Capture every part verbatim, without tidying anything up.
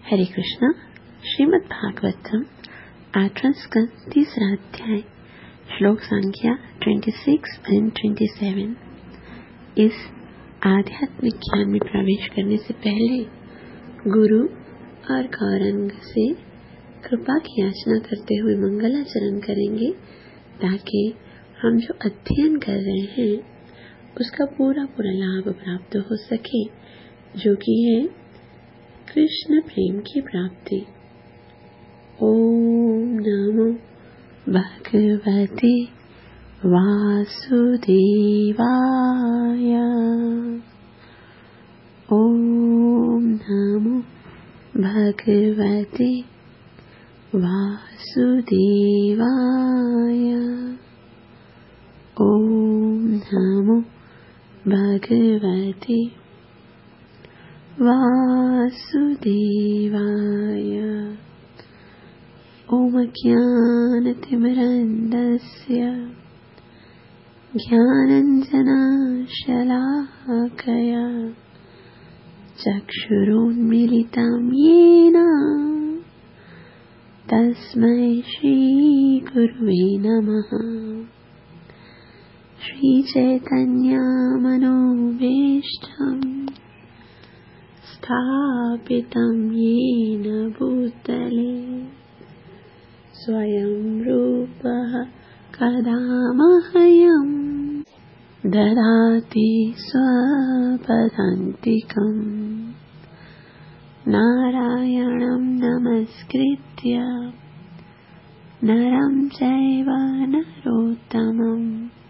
हरे कृष्णा। श्रीमद् भागवतम आठवां स्कंद तीसरा अध्याय श्लोक संख्या छब्बीस एंड सत्ताईस। इस आध्यात्मिक ज्ञान में प्रवेश करने से पहले गुरु और गौरांग से कृपा की याचना करते हुए मंगलाचरण करेंगे ताकि हम जो अध्ययन कर रहे हैं उसका पूरा पूरा लाभ प्राप्त हो सके, जो कि है कृष्ण प्रेम की प्राप्ति। ओम नमो भगवते वासुदेवाय। ओम नमो भगवते वासुदेवाय। ओम नमो भगवते वासुदेवाय। ओम ज्ञानतिमिरन्धस्य ज्ञानाञ्जनशलाकया चक्षुरुन्मीलितं येन तस्मै श्रीगुरुवे नमः। श्रीचैतन्यमनोभीष्टं स्थापितं येन भूतले स्वयं रूपः कदा मह्यं ददाति स्वपदान्तिकम्। नारायणं नमस्कृत्य नरं चैव नरोत्तमं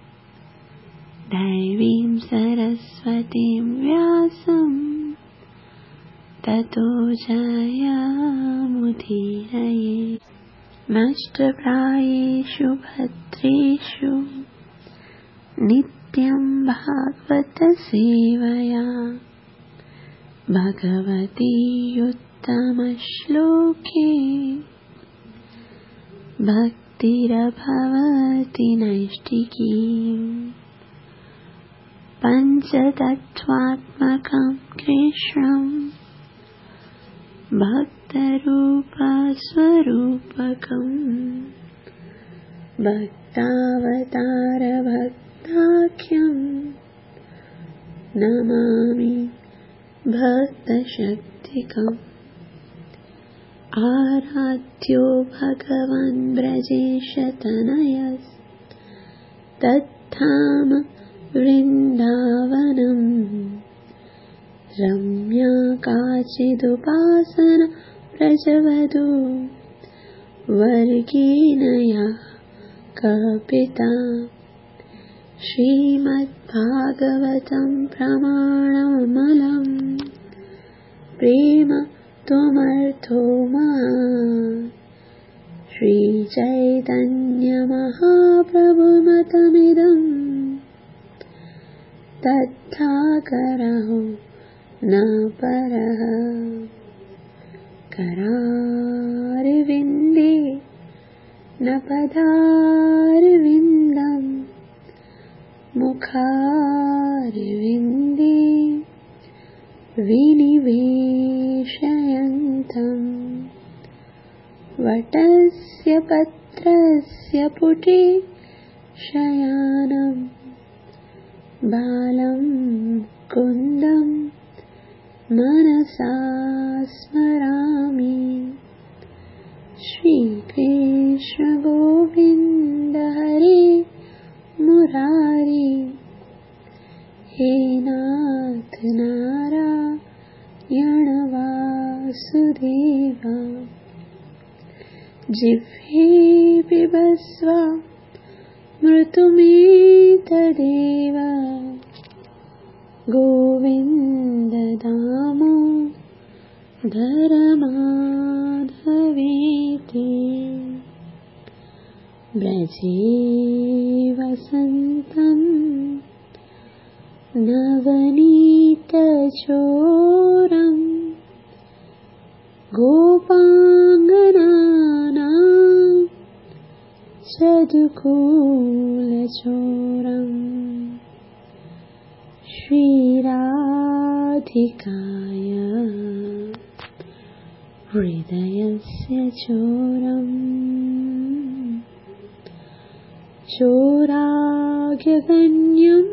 दैवीं सरस्वतीं व्यासं ततो जयमुदीरये। नष्टप्रायेषु भद्रेषु नित्यं भागवत सेवया भगवती उत्तमश्लोके भक्तिरभवति नैष्टिकी। पञ्चतत्त्वात्मकं कृष्णं भक्तरूपस्वरूपकं भक्तावतारभक्ताख्यं नमामि भक्तशक्तिकम्। आराध्यो भगवान् ब्रजेशतनयस्तद्धाम वृन्दावनम्। रम्या काचिदुपासना प्रजवधू वर्गेण या कल्पिता। श्रीमद्भागवतं प्रमाणमलम् प्रेम त्वमर्थो महा। श्रीचैतन्यमहाप्रभुमतमिदं तत्थाकरहो न परः। करारविन्दे न पदारविन्दं मुखारविन्दे विनिवेशयन्तं। वटस्य पत्रस्य पुटे शयानं बालं कुन्दं मनसा स्मरामि। श्रीकृष्ण गोविन्द हरे मुरारी। हे नाथ नारायण वासुदेव। जिह्वे पिबस्व मृतुमेतदेव। गोविन्द दामोदर माधवेति। ब्रजे वसन्तं नवनीतचोरं गोपाङ्गनानां चदुकूलचोरम्। श्रीराधिकाय हृदयस्य चोरम् चोराग्यगण्यं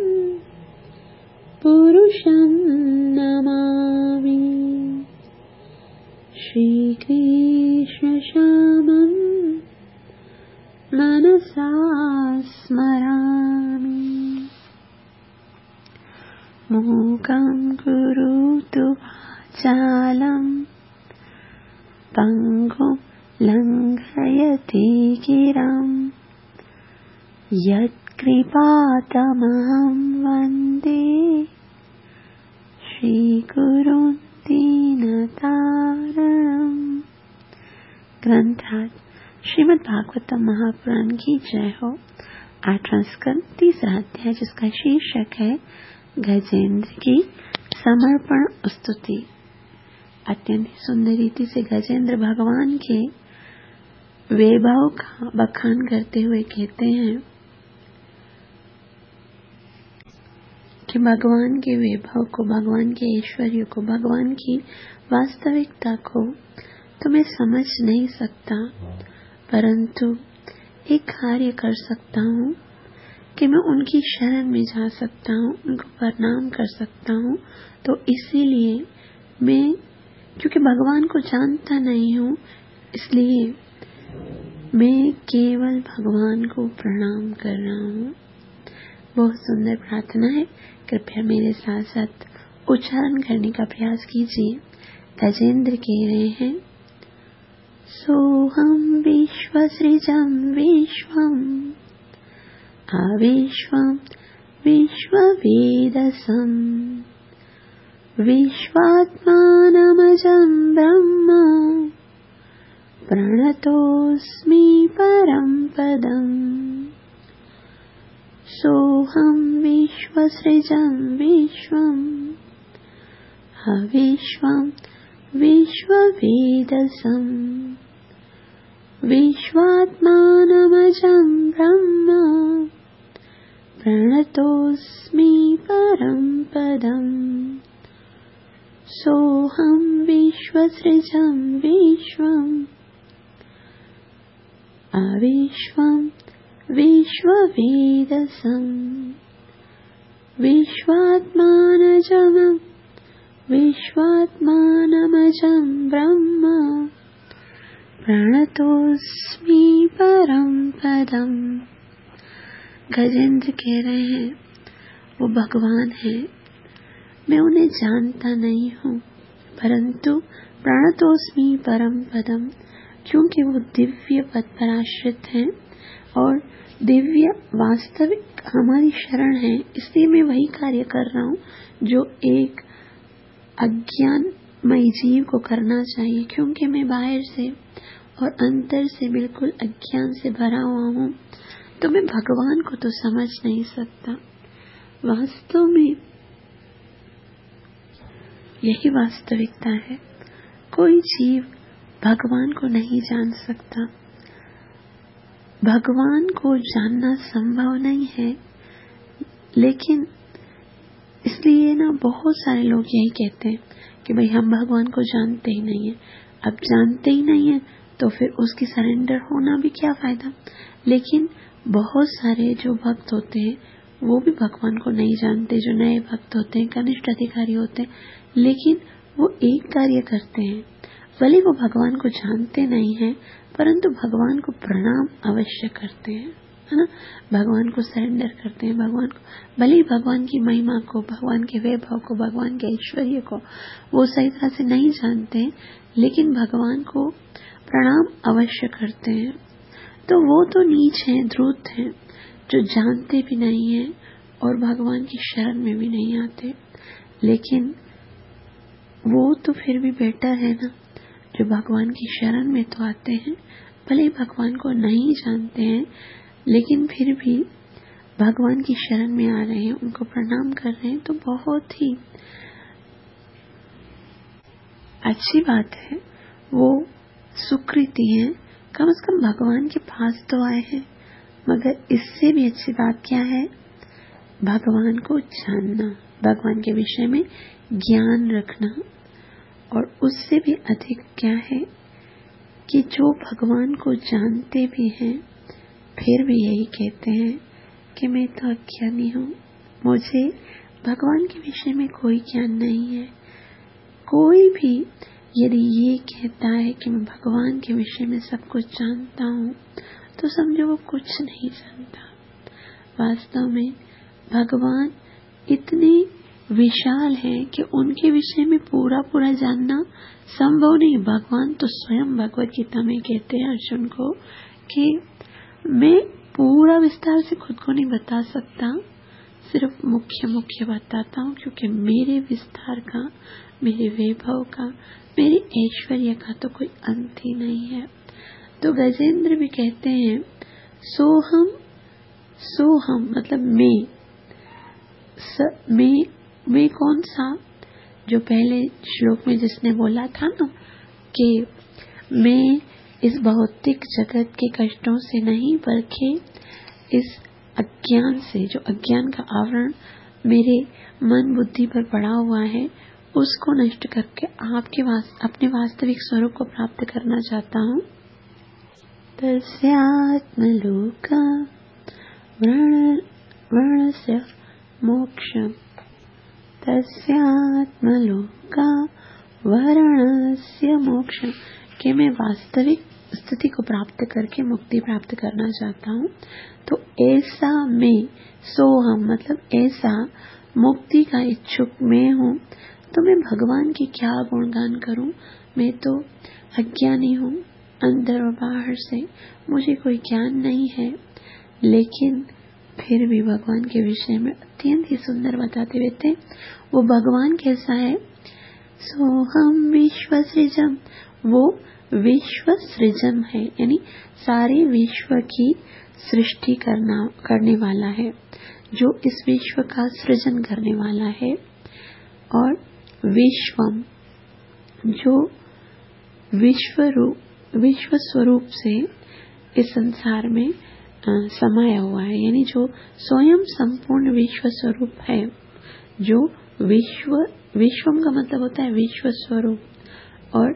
पुरुषं नमामि श्रीकृष्णश्यामं मनसा स्मरामि। मूकं करोतु वाचालं पङ्गुं लङ्घयति गिरं यत्कृपातमहं वन्दे श्रीगुरुं दीनतारणम्। ग्रंथराज श्रीमद् भागवतम महापुराण की जय हो। आठवां स्कंद तीसरा अध्याय, जिसका शीर्षक है गजेंद्र की समर्पण स्तुति। अत्यंत सुंदर रीति से गजेंद्र भगवान के वैभव का बखान करते हुए कहते हैं कि भगवान के वैभव को, भगवान के ऐश्वर्य को, भगवान की वास्तविकता को तो मैं समझ नहीं सकता, परंतु एक कार्य कर सकता हूँ कि मैं उनकी शरण में जा सकता हूँ, उनको प्रणाम कर सकता हूँ। तो इसीलिए मैं, क्योंकि भगवान को जानता नहीं हूँ, इसलिए मैं केवल भगवान को प्रणाम कर रहा हूँ। बहुत सुंदर प्रार्थना है, कृपया मेरे साथ साथ उच्चारण करने का प्रयास कीजिए। गजेंद्र कह रहे हैं, सोहम विश्वसृजं विश्वम अविश्वम विश्ववेदसं विश्वात्मानमजं ब्रह्म प्रणतोऽस्मि परं पदम्। सोहम विश्वसृजं विश्वम् अविश्वं विश्ववेदसं विश्वात्मानमजं ब्रह्म प्रणतोऽस्मि परं पदम्। सोहम विश्वसृजं विश्वम् अविश्वं विश्ववेदसं विश्वात्मानमजं विश्वात्मानमजं ब्रह्म प्रणतोऽस्मि परं पदम्। गजेंद्र कह रहे हैं, वो भगवान है, मैं उन्हें जानता नहीं हूँ, परंतु प्रणतोऽस्मि परम पदम, क्योंकि वो दिव्य पद पर आश्रित हैं और दिव्य वास्तविक हमारी शरण है। इसलिए मैं वही कार्य कर रहा हूँ जो एक अज्ञानमय जीव को करना चाहिए, क्योंकि मैं बाहर से और अंतर से बिल्कुल अज्ञान से भरा हुआ हूँ, तो मैं भगवान को तो समझ नहीं सकता। वास्तव में यही वास्तविकता है, कोई जीव भगवान को नहीं जान सकता, भगवान को जानना संभव नहीं है। लेकिन इसलिए ना बहुत सारे लोग यही कहते हैं कि भाई हम भगवान को जानते ही नहीं है। अब जानते ही नहीं है तो फिर उसकी सरेंडर होना भी क्या फायदा। लेकिन बहुत सारे जो भक्त होते हैं वो भी भगवान को नहीं जानते, जो नए भक्त होते हैं, कनिष्ठ अधिकारी होते हैं, लेकिन वो एक कार्य करते हैं, भले वो भगवान को जानते नहीं हैं परंतु भगवान को प्रणाम अवश्य करते हैं, है ना। भगवान को सरेंडर करते हैं, भगवान को, भले ही भगवान की महिमा को, भगवान के वैभव को, भगवान के ऐश्वर्य को वो सही तरह से नहीं जानते हैं, लेकिन भगवान को प्रणाम अवश्य करते हैं। तो वो तो नीच हैं, ध्रुत हैं, जो जानते भी नहीं हैं और भगवान की शरण में भी नहीं आते। लेकिन वो तो फिर भी बेटर है ना, जो भगवान की शरण में तो आते हैं, भले ही भगवान को नहीं जानते हैं लेकिन फिर भी भगवान की शरण में आ रहे हैं, उनको प्रणाम कर रहे हैं, तो बहुत ही अच्छी बात है। वो सुकृति है, कम से कम भगवान के पास तो आए हैं। मगर इससे भी अच्छी बात क्या है, भगवान को जानना, भगवान के विषय में ज्ञान रखना और उससे भी अधिक क्या है कि जो भगवान को जानते भी हैं फिर भी यही कहते हैं कि मैं तो अज्ञानी हूँ, मुझे भगवान के विषय में कोई ज्ञान नहीं है। कोई भी यदि ये कहता है कि मैं भगवान के विषय में सब कुछ जानता हूँ तो समझो वो कुछ नहीं जानता। वास्तव में भगवान इतने विशाल हैं कि उनके विषय में पूरा पूरा जानना संभव नहीं। भगवान तो स्वयं भगवत गीता में कहते हैं अर्जुन को कि मैं पूरा विस्तार से खुद को नहीं बता सकता, सिर्फ मुख्य मुख्य बताता हूँ, क्योंकि मेरे विस्तार का, मेरे वैभव का, मेरे ऐश्वर्य का तो कोई अंत ही नहीं है। तो गजेंद्र भी कहते हैं सोहम सोहम मतलब मैं स, मैं मैं कौन सा, जो पहले श्लोक में जिसने बोला था ना कि मैं इस भौतिक जगत के कष्टों से नहीं बल्कि इस अज्ञान से, जो अज्ञान का आवरण मेरे मन बुद्धि पर पड़ा हुआ है, उसको नष्ट करके आपके वास, अपने वास्तविक स्वरूप को प्राप्त करना चाहता हूँ। तस्यात्मलोका वर्णस्य मोक्षम्, तस्यात्मलोका वर्णस्य मोक्षम्, कि मैं वास्तविक स्थिति को प्राप्त करके मुक्ति प्राप्त करना चाहता हूँ। तो ऐसा मैं सोहम मतलब ऐसा मुक्ति का इच्छुक मैं हूँ, तो मैं भगवान की क्या गुणगान करूं। मैं तो अज्ञानी हूँ, अंदर और बाहर से मुझे कोई ज्ञान नहीं है, लेकिन फिर भी भगवान के विषय में अत्यंत ही सुंदर बताते हुए थे। वो भगवान कैसा है, सोहम विश्व सृजम, वो विश्व सृजम है, यानी सारे विश्व की सृष्टि करना करने वाला है, जो इस विश्व का सृजन करने वाला है। और विश्वम, जो विश्व रूप विश्व स्वरूप से इस संसार में समाया हुआ है, यानी जो स्वयं संपूर्ण विश्व स्वरूप है, जो विश्व विश्वम का मतलब होता है विश्व स्वरूप, और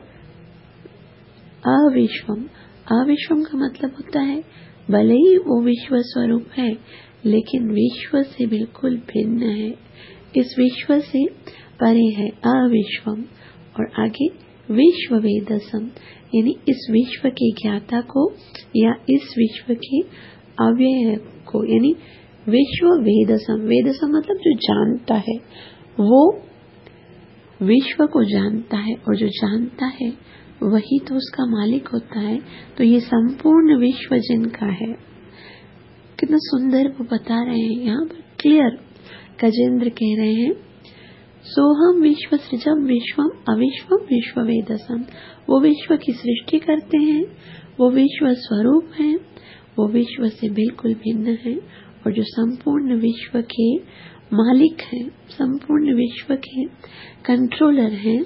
अविश्वम अविश्वम का मतलब होता है भले ही वो विश्व स्वरूप है लेकिन विश्व से बिल्कुल भिन्न है, इस विश्व से परे है, अविश्वम। और आगे विश्व वेदसम, यानी इस विश्व के ज्ञाता को या इस विश्व के अव्यय को, यानी विश्व वेदसम, वेदसम मतलब जो जानता है, वो विश्व को जानता है, और जो जानता है वही तो उसका मालिक होता है। तो ये संपूर्ण विश्व जिनका है, कितना सुंदर वो बता रहे हैं यहाँ पर क्लियर। गजेंद्र कह रहे हैं सोहम विश्व सृजम विश्वम अविश्वम विश्व वेदसम, वो विश्व की सृष्टि करते हैं, वो विश्व स्वरूप हैं, वो विश्व से बिल्कुल भिन्न है, और जो संपूर्ण विश्व के मालिक हैं, संपूर्ण विश्व के कंट्रोलर हैं।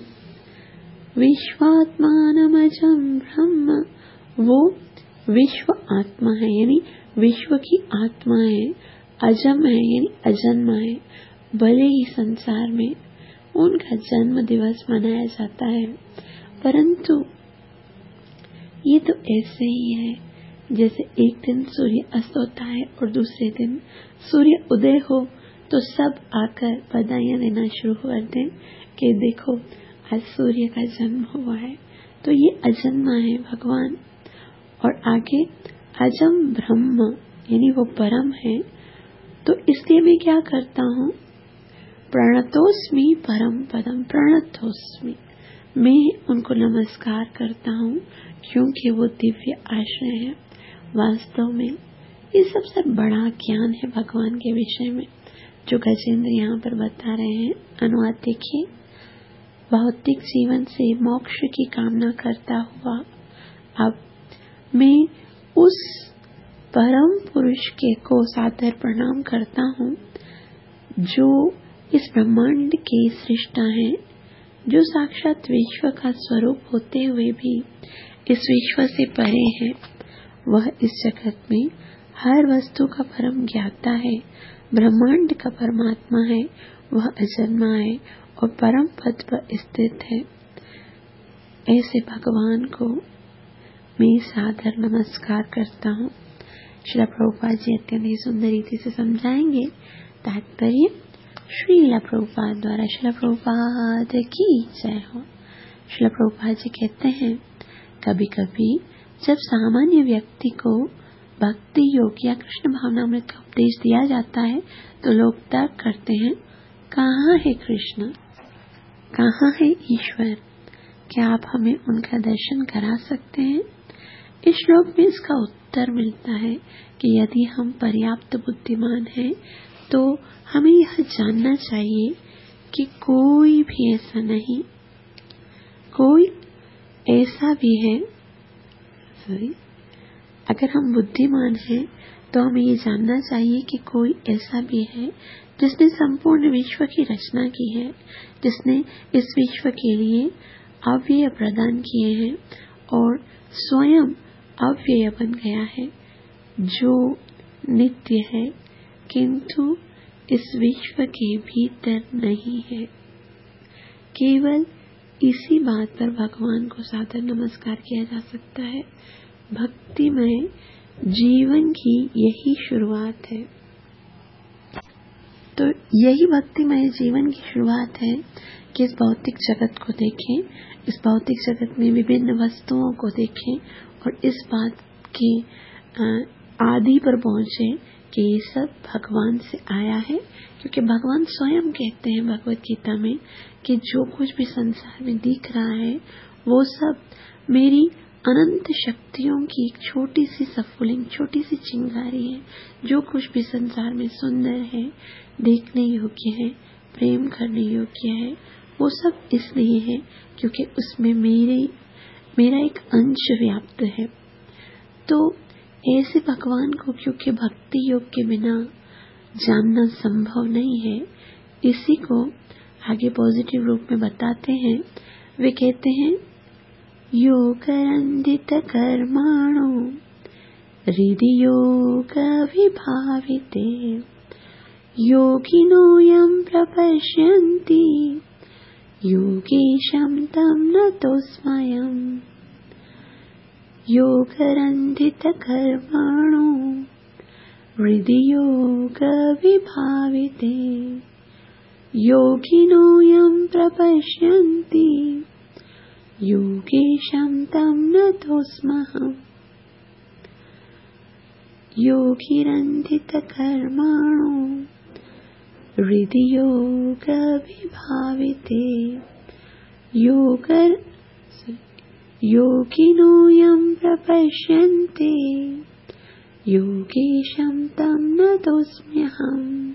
विश्वात्मानमजं ब्रह्म, वो विश्व आत्मा है, यानी विश्व की आत्मा है, अजम है यानी अजन्मा है। भले ही संसार में उनका जन्म दिवस मनाया जाता है, परंतु ये तो ऐसे ही है जैसे एक दिन सूर्य अस्त होता है और दूसरे दिन सूर्य उदय हो तो सब आकर बधाइयाँ देना शुरू कर दें कि देखो आज सूर्य का जन्म हुआ है। तो ये अजन्मा है भगवान। और आगे अजम ब्रह्म यानी वो परम है। तो इसलिए मैं क्या करता हूँ, प्रणतोस्मि परम पदम, प्रणतोस्मि, मैं उनको नमस्कार करता हूँ क्योंकि वो दिव्य आश्रय है। वास्तव में ये सबसे बड़ा ज्ञान है भगवान के विषय में जो गजेंद्र यहाँ पर बता रहे हैं। अनुवाद देखिए, भौतिक जीवन से मोक्ष की कामना करता हुआ अब मैं उस परम पुरुष के को सादर प्रणाम करता हूँ जो इस ब्रह्मांड के सृष्टा है, जो साक्षात विश्व का स्वरूप होते हुए भी इस विश्व से परे है। वह इस जगत में हर वस्तु का परम ज्ञाता है, ब्रह्मांड का परमात्मा है, वह अजन्मा है और परम पद पर स्थित है। ऐसे भगवान को मैं सादर नमस्कार करता हूँ। श्रील प्रभुपाद जी अत्यंत ही सुंदर रीति से समझाएंगे। तात्पर्य श्रील प्रभुपाद द्वारा। श्रील प्रभुपाद की जय हो। श्रील प्रभुपाद जी कहते हैं, कभी कभी जब सामान्य व्यक्ति को भक्ति योग या कृष्ण भावनामृत का उपदेश दिया जाता है तो लोग तर्क करते हैं, कहाँ है कृष्ण, कहाँ है ईश्वर, क्या आप हमें उनका दर्शन करा सकते हैं। इस श्लोक में इसका उत्तर मिलता है कि यदि हम पर्याप्त बुद्धिमान हैं तो हमें यह जानना चाहिए कि कोई भी ऐसा नहीं, कोई ऐसा भी है, सॉरी अगर हम बुद्धिमान हैं तो हमें ये जानना चाहिए कि कोई ऐसा भी है जिसने संपूर्ण विश्व की रचना की है, जिसने इस विश्व के लिए अव्यय प्रदान किए हैं और स्वयं अव्यय बन गया है, जो नित्य है किंतु इस विश्व के भीतर नहीं है। केवल इसी बात पर भगवान को सादर नमस्कार किया जा सकता है। भक्तिमय जीवन की यही शुरुआत है। तो यही भक्तिमय जीवन की शुरुआत है कि इस भौतिक जगत को देखें, इस भौतिक जगत में विभिन्न वस्तुओं को देखें और इस बात के आदि पर पहुंचे कि ये सब भगवान से आया है। क्योंकि भगवान स्वयं कहते हैं भगवत गीता में कि जो कुछ भी संसार में दिख रहा है वो सब मेरी अनंत शक्तियों की एक छोटी सी सफुलिंग, छोटी सी चिंगारी है। जो कुछ भी संसार में सुंदर है, देखने योग्य है, प्रेम करने योग्य है, वो सब इसलिए है क्योंकि उसमें मेरे मेरा एक अंश व्याप्त है। तो ऐसे भगवान को क्योंकि भक्ति योग के बिना जानना संभव नहीं है, इसी को आगे पॉजिटिव रूप में बताते हैं। वे कहते हैं, योगरंदित कर्माणो हृदि योग विभाविते योगिनो यं प्रपश्यन्ति योगीशं तं नतोऽस्म्यहम्। योगरंधित कर्माणो हृदि योग विभाविते योगिनो यं प्रपश्यन्ति योगीशं तं नतोऽस्म्यहम्। योगिरंधित कर्माणो हृदि योग विभाविते योगर योगिनो यं प्रपश्यन्ते योगीशं तं नतोऽस्म्यहम्।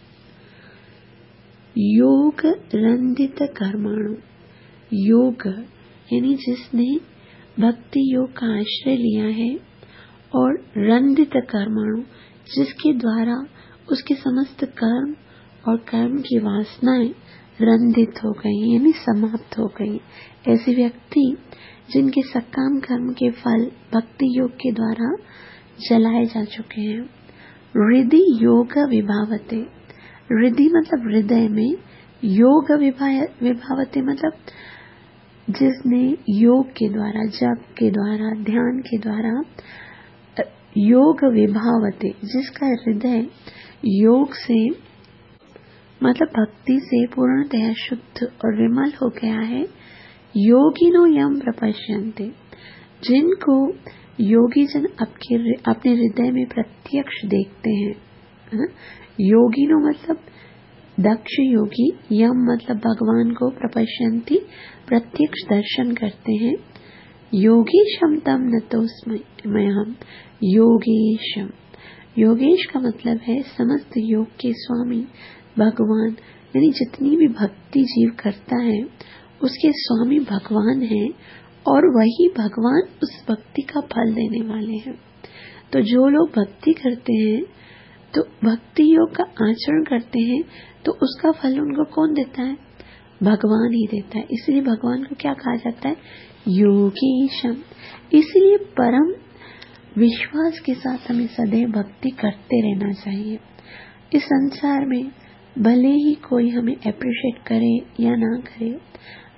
योग रंदित कर्माणु, योग यानी जिसने भक्ति योग का आश्रय लिया है, और रंदित कर्माणु जिसके द्वारा उसके समस्त कर्म और कर्म की वासनाएं रंदित हो गई यानी समाप्त हो गई। ऐसे व्यक्ति जिनके सकाम कर्म के फल भक्ति योग के द्वारा जलाए जा चुके हैं। हृदि योग विभावते, हृदि मतलब हृदय में, योग विभावते मतलब जिसने योग के द्वारा, जप के द्वारा, ध्यान के द्वारा, योग विभावते जिसका हृदय योग से मतलब भक्ति से पूर्णतया शुद्ध और विमल हो गया है। योगिनो यं प्रपश्यन्ते, जिनको योगी जन अपने हृदय में प्रत्यक्ष देखते हैं। योगिनो मतलब दक्ष योगी, यम मतलब भगवान को, प्रपश्यन्ति प्रत्यक्ष दर्शन करते हैं। योगीशं तं नतोऽस्म्यहम्। योगेशम, योगेश का मतलब है समस्त योग के स्वामी भगवान, यानी जितनी भी भक्ति जीव करता है उसके स्वामी भगवान हैं और वही भगवान उस भक्ति का फल देने वाले हैं। तो जो लोग भक्ति करते हैं तो भक्ति योग का आचरण करते हैं तो उसका फल उनको कौन देता है? भगवान ही देता है। इसलिए भगवान को क्या कहा जाता है? योगीशम। इसलिए परम विश्वास के साथ हमें सदैव भक्ति करते रहना चाहिए। इस संसार में भले ही कोई हमें अप्रिशिएट करे या ना करे,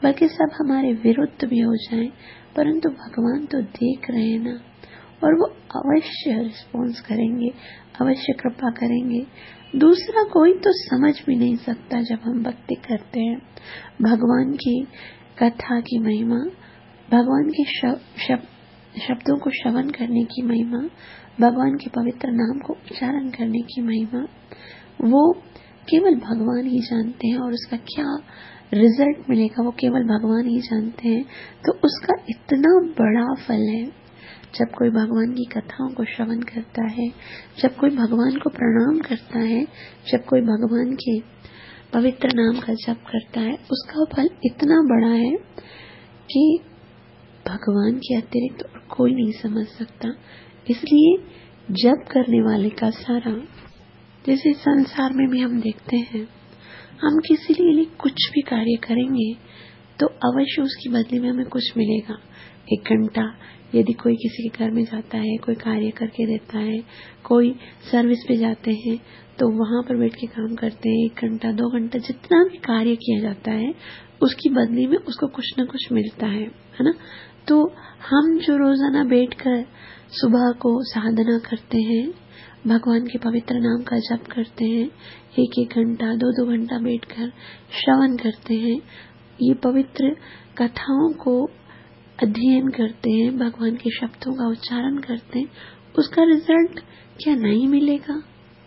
बल्कि सब हमारे विरुद्ध भी हो जाएं, परंतु भगवान तो देख रहे हैं ना, और वो अवश्य रिस्पॉन्स करेंगे, अवश्य कृपा करेंगे। दूसरा कोई तो समझ भी नहीं सकता जब हम भक्ति करते हैं। भगवान की कथा की महिमा, भगवान के शब, शब, शब्दों को श्रवण करने की महिमा, भगवान के पवित्र नाम को उच्चारण करने की महिमा, वो केवल भगवान ही जानते हैं, और उसका क्या रिजल्ट मिलेगा वो केवल भगवान ही जानते हैं। तो उसका इतना बड़ा फल है। जब कोई भगवान की कथाओं को श्रवण करता है, जब कोई भगवान को प्रणाम करता है, जब कोई भगवान के पवित्र नाम का जप करता है, उसका फल इतना बड़ा है कि भगवान के अतिरिक्त और कोई नहीं समझ सकता। इसलिए जप करने वाले का सारा, जैसे संसार में भी हम देखते हैं, हम किसी के लिए कुछ भी कार्य करेंगे तो अवश्य उसकी बदले में हमें कुछ मिलेगा। एक घंटा यदि कोई किसी के घर में जाता है, कोई कार्य करके देता है, कोई सर्विस पे जाते हैं तो वहां पर बैठ के काम करते हैं, एक घंटा दो घंटा जितना भी कार्य किया जाता है उसकी बदले में उसको कुछ न कुछ मिलता है, है ना। तो हम जो रोजाना बैठकर सुबह को साधना करते हैं, भगवान के पवित्र नाम का जप करते हैं, एक एक घंटा दो दो घंटा बैठकर श्रवण करते हैं, ये पवित्र कथाओं को अध्ययन करते हैं, भगवान के शब्दों का उच्चारण करते हैं, उसका रिजल्ट क्या नहीं मिलेगा?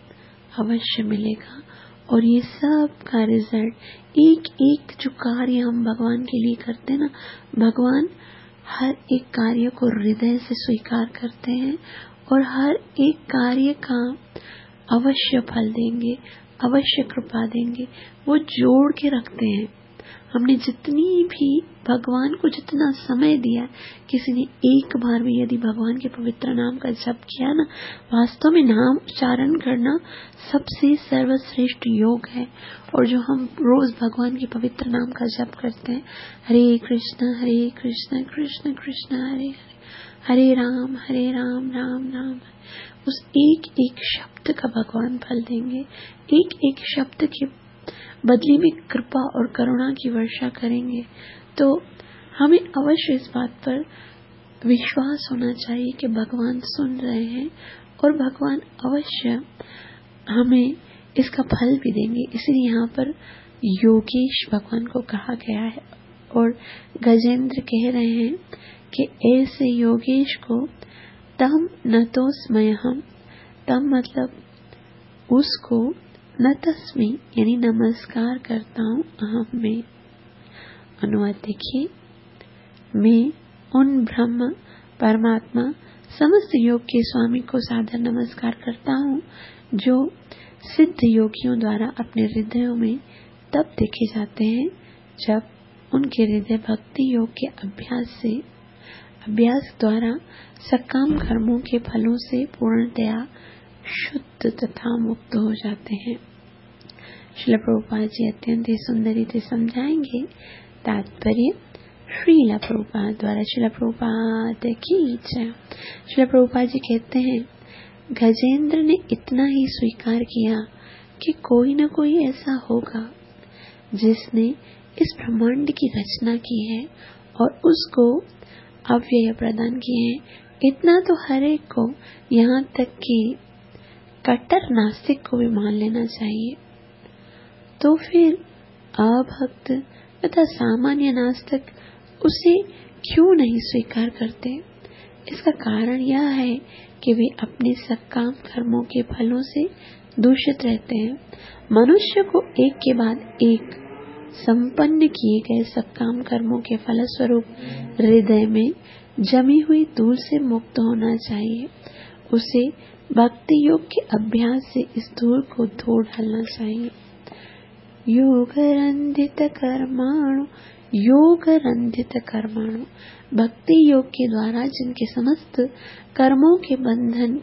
अवश्य मिलेगा। और ये सब का रिजल्ट, एक एक जो कार्य हम भगवान के लिए करते हैं ना, भगवान हर एक कार्य को हृदय से स्वीकार करते हैं और हर एक कार्य का अवश्य फल देंगे, अवश्य कृपा देंगे। वो जोड़ के रखते हैं। हमने जितनी भी भगवान को जितना समय दिया, किसी ने एक बार भी यदि भगवान के पवित्र नाम का जप किया ना, वास्तव में नाम उच्चारण करना सबसे सर्वश्रेष्ठ योग है। और जो हम रोज भगवान के पवित्र नाम का जप करते हैं, हरे कृष्ण हरे कृष्ण कृष्ण कृष्ण हरे हरे, हरे राम हरे राम राम राम, उस एक एक शब्द का भगवान फल देंगे। एक एक शब्द के बदले में कृपा और करुणा की वर्षा करेंगे। तो हमें अवश्य इस बात पर विश्वास होना चाहिए कि भगवान सुन रहे हैं और भगवान अवश्य हमें इसका फल भी देंगे। इसलिए यहाँ पर योगेश भगवान को कहा गया है और गजेंद्र कह रहे हैं कि ऐसे योगेश को तम नतोस्मयहम, तम मतलब उसको, न तस्मी यानी नमस्कार करता हूँ, अहम में। अनुवाद देखिए, मैं उन ब्रह्म परमात्मा समस्त योग के स्वामी को सादर नमस्कार करता हूँ जो सिद्ध योगियों द्वारा अपने हृदयों में तब देखे जाते हैं जब उनके हृदय भक्ति योग के अभ्यास से अभ्यास द्वारा सकाम कर्मों के फलों से पूर्णतया शुद्ध तथा मुक्त हो जाते हैं। श्रील प्रभुपाद जी अत्यंत ही सुंदर रीति समझाएंगे। तात्पर्य श्रील प्रभुपाद द्वारा। श्रील प्रभुपाद की जय। श्रील प्रभुपाद जी कहते हैं, गजेंद्र ने इतना ही स्वीकार किया कि कोई न कोई ऐसा होगा जिसने इस ब्रह्मांड की रचना की है और उसको अव्यय प्रदान किए हैं। इतना तो हर एक को, यहाँ तक कि कट्टर नास्तिक को भी मान लेना चाहिए। तो फिर अभक्त तथा सामान्य नास्तिक उसे क्यों नहीं स्वीकार करते? इसका कारण यह है कि वे अपने सकाम कर्मों के फलों से दूषित रहते हैं। मनुष्य को एक के बाद एक संपन्न किए गए सकाम कर्मों के फलस्वरूप हृदय में जमी हुई धूल से मुक्त होना चाहिए। उसे भक्ति योग के अभ्यास से इस धूल को धो डालना चाहिए। योग रंधित कर्माणु, योग रंधित कर्माणु, भक्ति योग के द्वारा जिनके समस्त कर्मों के बंधन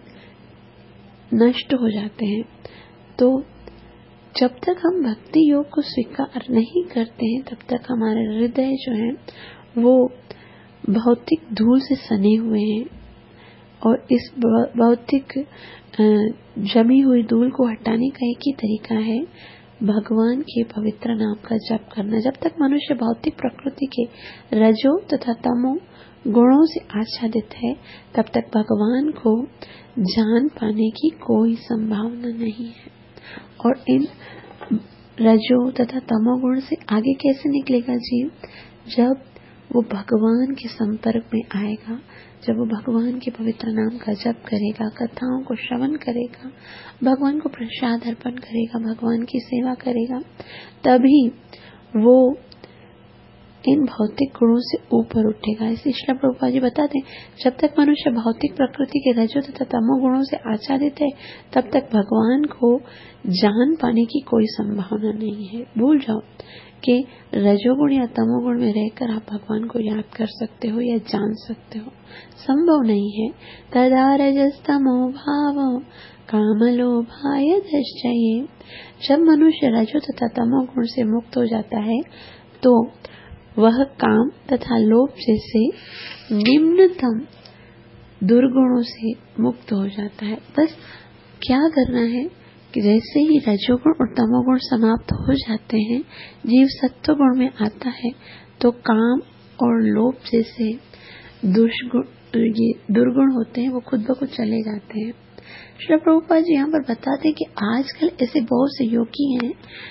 नष्ट हो जाते हैं। तो जब तक हम भक्ति योग को स्वीकार नहीं करते हैं तब तक हमारे हृदय जो है वो भौतिक धूल से सने हुए हैं और इस भौतिक जमी हुई धूल को हटाने का एक ही तरीका है भगवान के पवित्र नाम का जप करना। जब तक मनुष्य भौतिक प्रकृति के रजो तथा तमो गुणों से आच्छादित है, तब तक भगवान को जान पाने की कोई संभावना नहीं है। और इन रजो तथा तमो गुण से आगे कैसे निकलेगा जीव? जब वो भगवान के संपर्क में आएगा, जब वो भगवान के पवित्र नाम का जप करेगा, कथाओं को श्रवण करेगा, भगवान को प्रसाद अर्पण करेगा, भगवान की सेवा करेगा, तभी वो इन भौतिक गुणों से ऊपर उठेगा। इसलिए श्रील प्रभुपाद जी बताते हैं, जब तक मनुष्य भौतिक प्रकृति के रजो तथा तमो गुणों से आच्छादित है, तब तक भगवान को जान पाने की कोई संभावना नहीं है। भूल जाओ कि रजोगुण या तमोगुण में रहकर आप भगवान को याद कर सकते हो या जान सकते हो, संभव नहीं है। तदा रजस्तमो भावो कामलोभाय दश्चये। जब मनुष्य रजो तथा तमोगुण से मुक्त हो जाता है तो वह काम तथा लोभ जैसे निम्नतम दुर्गुणों से मुक्त हो जाता है। बस क्या करना है कि जैसे ही रजोगुण और तमोगुण समाप्त हो जाते हैं, जीव सत्वगुण में आता है, तो काम और लोभ जैसे दुष्गुण ये दुर्गुण होते हैं वो खुद ब खुद चले जाते हैं। श्री प्रभुपाद जी यहाँ पर बताते हैं कि आजकल ऐसे बहुत से योगी हैं,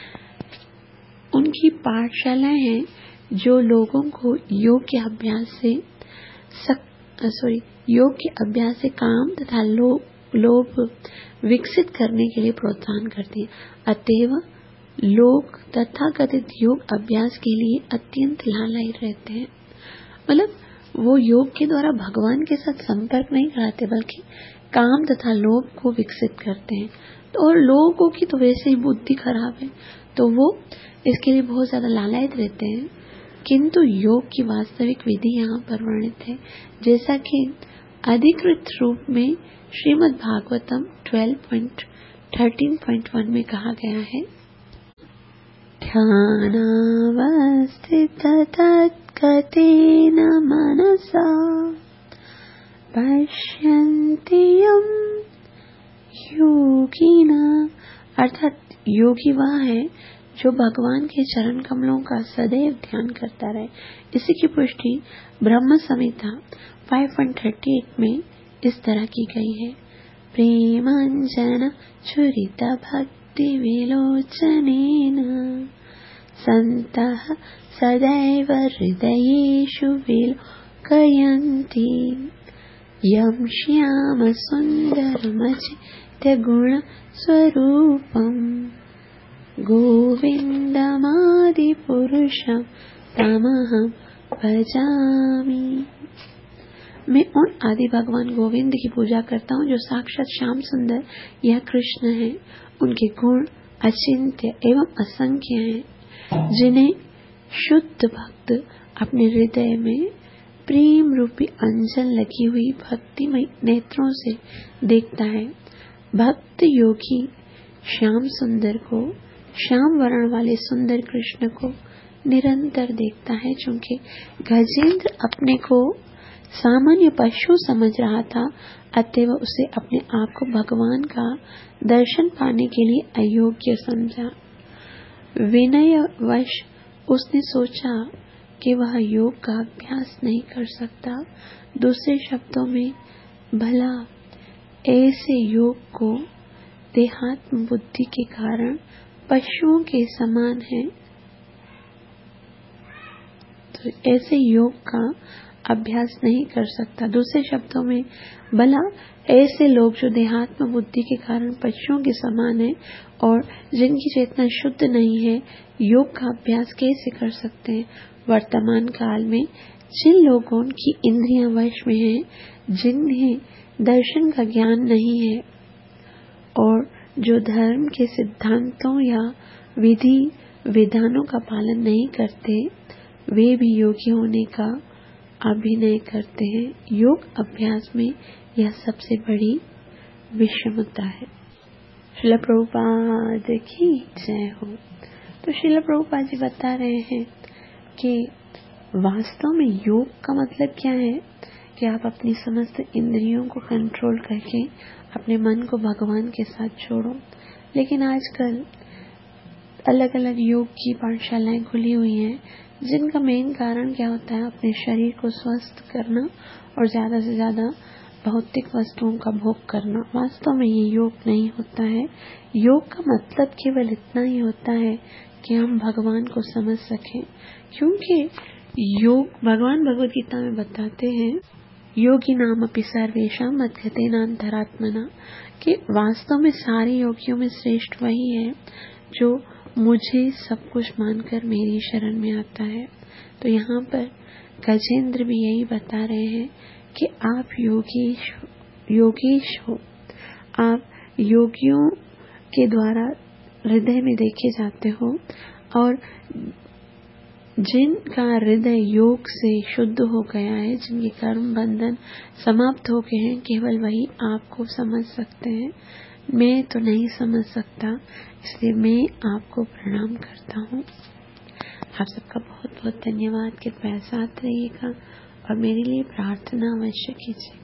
उनकी पाठशालाएं हैं जो लोगों को योग के अभ्यास से सॉरी योग के अभ्यास से काम तथा लोभ लोभ विकसित करने के लिए प्रोत्साहन करती है। अतएव लोग तथाकथित योग अभ्यास के लिए अत्यंत लालायित रहते हैं। मतलब वो योग के द्वारा भगवान के साथ संपर्क नहीं कराते, बल्कि काम तथा लोभ को विकसित करते हैं। तो और लोगों की तो वैसे ही बुद्धि खराब है, तो वो इसके लिए बहुत ज्यादा लालायित रहते हैं। किंतु योग की वास्तविक विधि यहाँ पर वर्णित है, जैसा कि अधिकृत रूप में Shrimad Bhagavatam twelve point thirteen point one में कहा गया है। ध्यानावस्थित तत्कतेन मनसा पश्यन्ति यं योगिनः। अर्थात योगी वह है जो भगवान के चरण कमलों का सदैव ध्यान करता रहे। इसी की पुष्टि Brahma Samhita five point thirty eight में इस तरह की गई है। प्रेमांजन छुरित भक्ति विलोचनेन संतः सदैव हृदयेषु विलोकयन्ति यं श्याम सुन्दरमचित्य गुण स्वरूपम् गोविंदमादि पुरुषं तमहं भजामि। मैं उन आदि भगवान गोविंद की पूजा करता हूँ जो साक्षात श्याम सुंदर यह कृष्ण है। उनके गुण अचिंत्य एवं असंख्य हैं, जिन्हें शुद्ध भक्त अपने हृदय में प्रेम रूपी अंजन लगी हुई भक्तिमय नेत्रों से देखता है। भक्त योगी श्याम सुंदर को, श्याम वर्ण वाले सुंदर कृष्ण को निरंतर देखता है। चूंकि गजेंद्र अपने को सामान्य पशु समझ रहा था, अतएव उसे अपने आप को भगवान का दर्शन पाने के लिए अयोग्य समझा। विनयवश उसने सोचा कि वह योग का अभ्यास नहीं कर सकता। दूसरे शब्दों में, भला ऐसे योग को देहात्म बुद्धि के कारण पशुओं के समान है, तो ऐसे योग का अभ्यास नहीं कर सकता। दूसरे शब्दों में, भला ऐसे लोग जो देहात्म बुद्धि के कारण पशुओं के समान है और जिनकी चेतना शुद्ध नहीं है, योग का अभ्यास कैसे कर सकते हैं? वर्तमान काल में जिन लोगों की इंद्रियां वश में हैं, जिन्हें दर्शन का ज्ञान नहीं है और जो धर्म के सिद्धांतों या विधि विधानों का पालन नहीं करते, वे भी योगी होने का अभिनय करते हैं। योग अभ्यास में यह सबसे बड़ी विषमता है। श्रील प्रभुपाद की जय हो। तो श्रील प्रभुपाद जी बता रहे हैं कि वास्तव में योग का मतलब क्या है कि आप अपनी समस्त इंद्रियों को कंट्रोल करके अपने मन को भगवान के साथ जोड़ो। लेकिन आजकल अलग अलग योग की पाठशालाएं खुली हुई हैं, जिनका मेन कारण क्या होता है, अपने शरीर को स्वस्थ करना और ज़्यादा से ज़्यादा भौतिक वस्तुओं का भोग करना। वास्तव में ये योग नहीं होता है। योग का मतलब केवल इतना ही होता है कि हम भगवान को समझ सकें, क्योंकि योग भगवान भगवद गीता में बताते हैं, योगी नाम अपि सर्वेषां मद्गतेनान्तरात्मना, कि वास्तव में सारे योगियों में श्रेष्ठ वही है जो मुझे सब कुछ मानकर मेरी शरण में आता है। तो यहाँ पर गजेंद्र भी यही बता रहे हैं कि आप योगीश योगीश हो, आप योगियों के द्वारा हृदय में देखे जाते हो, और जिनका हृदय योग से शुद्ध हो गया है, जिनके कर्म बंधन समाप्त हो गए हैं, केवल वही आपको समझ सकते हैं। मैं तो नहीं समझ सकता, इसलिए मैं आपको प्रणाम करता हूँ। आप सबका बहुत बहुत धन्यवाद। कृपया साथ रहिएगा और मेरे लिए प्रार्थना अवश्य कीजिए।